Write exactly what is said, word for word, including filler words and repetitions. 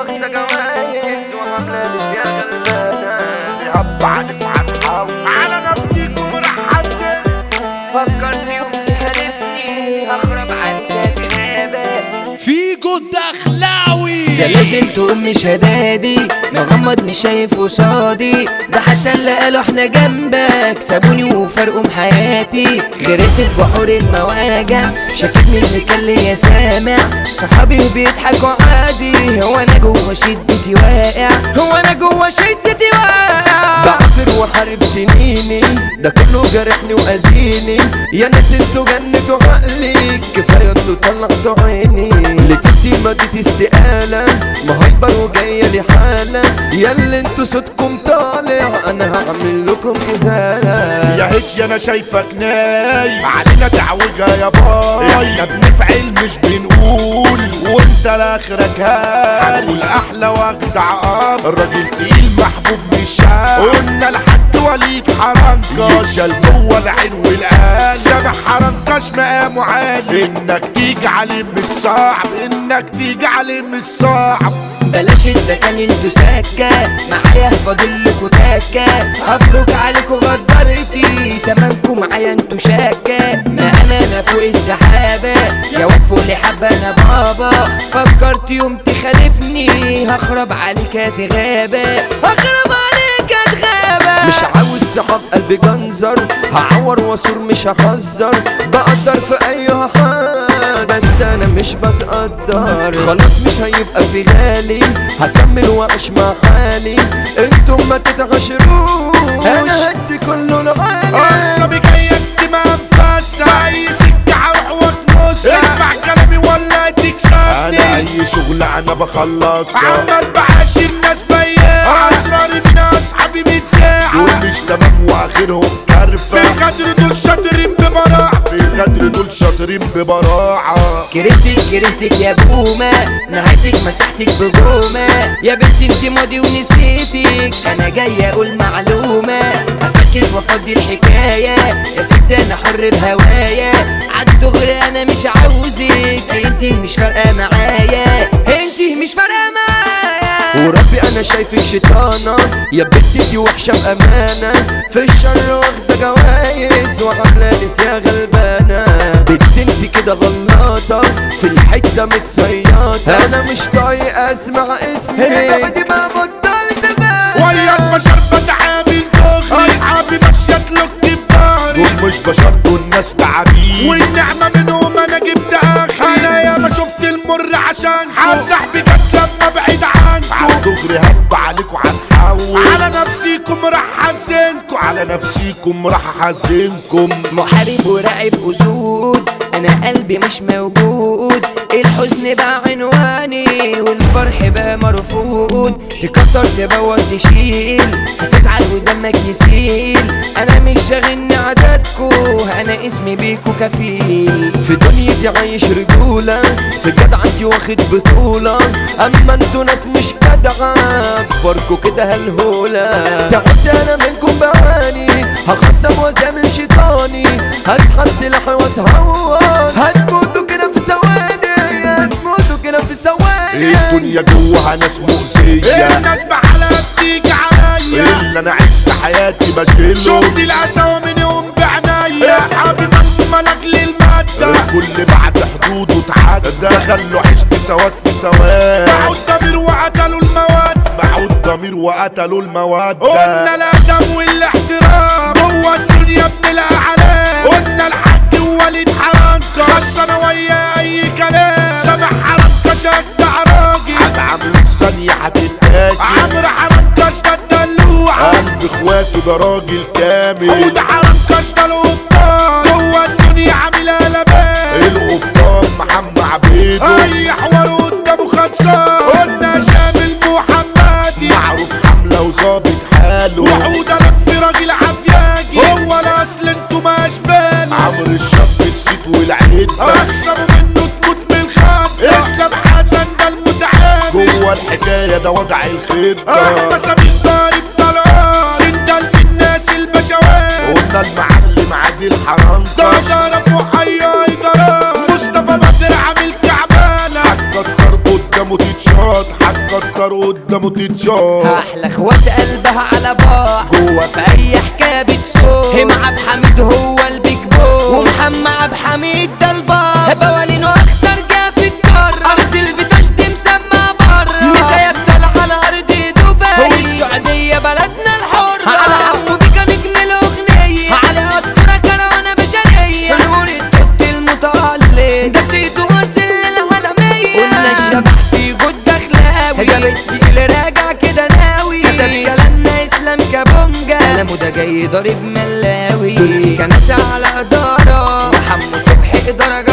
واخدة جوايز وعاملة يا غلبانة يابا عنك وعنك على نفسيكم رحمتك فكرني وتخالفني هخرب عنك غابة فيجو الدخلاوي زلازل تقوم مش هدادي مغمض مش شايف قصادي ده حتى اللي قالوا احنا جنبك سابوني وفرقوا حياتي غرقت في بحور المواجع شافتني اللي كان ليا سامع صحابي بيضحكوا عادي هو انا جوه شدتي واقع هو انا جوه شدتي واقع بعفر وحارب سنيني ده كله جرحني واذيني يا ناس انتوا جنتوا عقلي كفايه انتوا طلعتوا عيني لتبتي مادتي استقاله مهيبر وجايه لي حاله يا اللي انتوا صوتكم طالع انا هعمل لكم ازاله يا هيك انا شايفك نايم علينا تعوجها يا باي احنا بنفعل مش بنقول وانت لاخرك هاي هنقول احلى واجدع اب الراجل تقيل محبوب مش شاب قلنا الحاج وليد حرنكش جوه العين والقلب سامح حرنكش مقامه عالي انك تيجي عليه مش صعب انك تيجي عليه مش صعب بلاش الدكان انتوا سكة معايا فاضلكوا تكة هفرج عليكوا غدرتي تمامكوا معايا انتوا شكة ما انا انا فوق السحابة يا واد فوق لي حبة انا بابا فكرت يوم تخالفني هخرب عليك هتغابة هخرب عليك هتغابة مش عاوز صحاب قلبي جنزر هعور واسور مش هحذر بقدر في اي حال بس انا مش بتقدر خلاص مش هيبقى في غالي هكمل واعيش مع حالي انتم ما تتغشروش انا هدي كله لغالي اعصابي جاية ما انفاسة في اي سكة هروح واتنص اسمع كلامي ولا تكسبني انا اي شغل انا بخلصها عمال بعاشر ناس بياع اسراري من اصحابي متساعة دول مش تمام واخرهم كرفة في الغدر دول شاطرين ببراعة في الغدر دول شاطرين ببراعة كرهتك كرهتك يا بومة نهايتك مسحتك بجومة يا بنتي انت ماضي ونسيتك انا جاي اقول معلومة افكس وافضي الحكاية يا ست انا حر بهوايا عالدغري انا مش عاوزك انت مش فارقة معايا انت مش فارقة معايا وربي انا شايفك شيطانة يا بنتي دي وحشة بامانة في الشر واخدة جوايز وعاملالي فيها غلبانة بنت انت كده غلاطة في الحتة متصيطة انا مش طايق اسمع اسمي بعد ما بطلت بقى ويا البشر بتعامل دغري اصحابي ماشية تلوك في ضهري دول مش بشر دول ناس تعابين والنعمة منهم انا جبت اخي انا يا ما شفت المر عشان هفتح بجد لما بعيد عنكم دغري هب عليكم هنحول على نفسيكم راح احزنكم على نفسيكم راح احزنكم محارب وراقب اسود انا قلبي مش موجود الحزن بقى عنواني والفرح بقى مرفوض تكتر تبوظ تشيل هتزعل ودمك يسيل انا مش شاغلني عددكو انا اسمي بيكو كفيل في دنيتي عايش رجولة في جدعنتي واخد بطولة اما انتوا ناس مش جدعة اكبركوا كده هالهولة تعبت انا منكم بعاني هخصم وازامل شيطاني هسحب سلاحي واتهور هتموتوا كده في ثواني هتموتوا كده في ثواني الدنيا جواها ناس مؤذية الناس بحالها بتيجي عليا اللي انا عشت حياتي بشيله شفت القساوة من يوم بعنايا اصحابي من ملك للمادة الكل بعد حدوده اتعدى خلوا عشت سواد في سواد باعوا الضمير وقتلوا المواد باعوا الضمير وقتلوا المواد قلنا الادب والاحترام جوا الدنيا بنلقى علام قلنا الحاج وليد حرنكش خلصنا ويا اي كلام سامح حرنكش اجدع راجل عاد عمرو ثانية هتتاكل عمرو حرنكش ده الدلوعة قلب اخواته ده راجل كامل حود حرنكش ده القبطان جوا الدنيا عاملها لبان القبطان محمد عبيد اي حوار قدامه خلصان قلنا شامل محمدي معروف حملة وظابط حاله وحود لطفي راجل عافياجي هو الاصل انتوا ما اشبال عمرو الشاب السيت والعيد اخسروا منه تموت من الخط اسلام حسن ده المتعامل جوه الحكايه ده وضع الخطه احمد سمير ضارب طلال سندل بالناس البشوات قلنا المعلم عادل حرنكش ده ضرب وحيا يضرب مصطفى بدر عامل كعبانه هتكتر قدامه تتشاط هتكتر تكسر قدامه تتشاف. احلى اخوات قلبها على بعض جوه في اي حكايه بتسوق. هم عبد حميد هو البيج بوس ومحمد عبد حميد ده البار. بوالينه اخطر جا في القاره ارض الفيتاش دي مسمى بره. مسايا طالع على ارض دبي والسعوديه بلدنا الحره. على عمو بيكا نجم الاغنيه على قطره كروانه بشريه. نور التوت المتألق ده سيدو واصل للعالميه. قلنا الشبح في جود دخلاوي ده بنتي اللي راجع كده ناوي. كتب كلامنا اسلام كابونجا كلامه ده جاي ضارب ملاوي. كناسة على اداره وحمو صبحي اداره